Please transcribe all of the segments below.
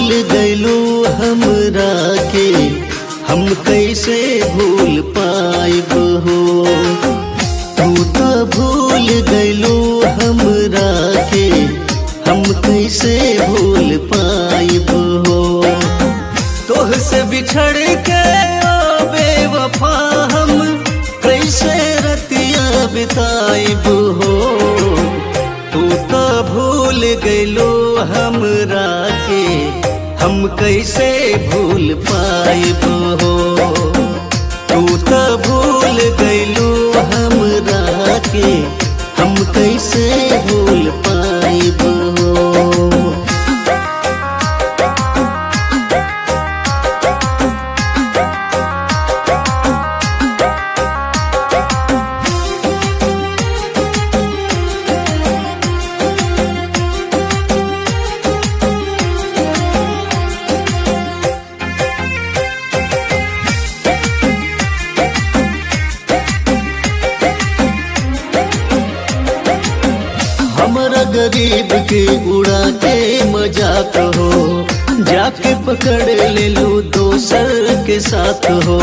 भूल गइलू हमरा के हम कैसे भूल पाइब हो। तू तो भूल गइलू हमरा के हम कैसे भूल पाइब हो। तोहसे बिछड़ के ओ बेवफा हम कैसे रतिया बिताइब हो। तू तो भूल गइलू हमरा के हम कैसे भूल पाइब हो। तू तो भूल गइलू हमरा के हम कैसे भूल पाइब हो। हमरा गरीब के उड़ा के मजाक हो, जाके पकड़ ले लू दोसर के साथ हो।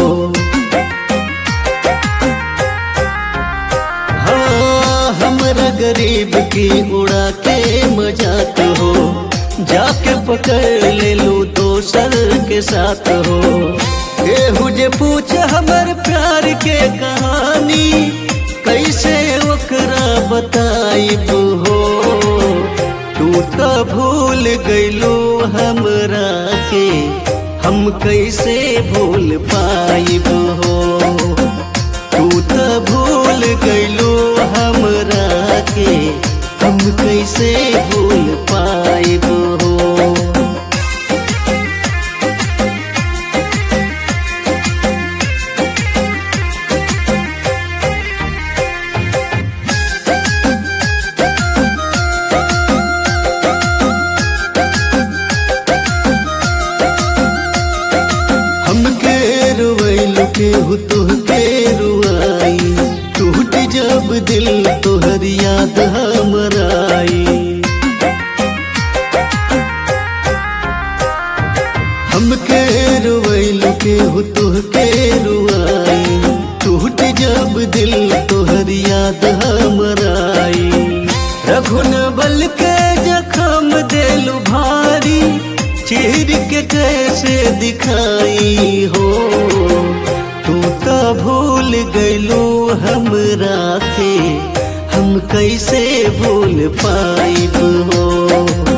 हाँ हमरा गरीब की उड़ा के मजाक हो, जाके पकड़ ले लू दोसर के साथ हो। केहू जे पूछ हमर प्यार के कहानी कैसे ओकरा बताइब हो। तू तो भूल गइलू हमरा के हम कैसे भूल पाइब हो। तू तो भूल गइलू हमरा के हम कैसे भूल पाइब हो। हमके रुवैलू केहू तोहके रुआई, टूट जब दिल तोहर याद हमरा आई। हमके रुवैलू केहू तोहके रुआई, टूट जब दिल तोहर याद हमरा आई। रघुनबल के जखम देलू भारी, चीर के कैसे दिखाई हो। तू तो भूल गइलू हमरा के हम कैसे भूल पाइब हो।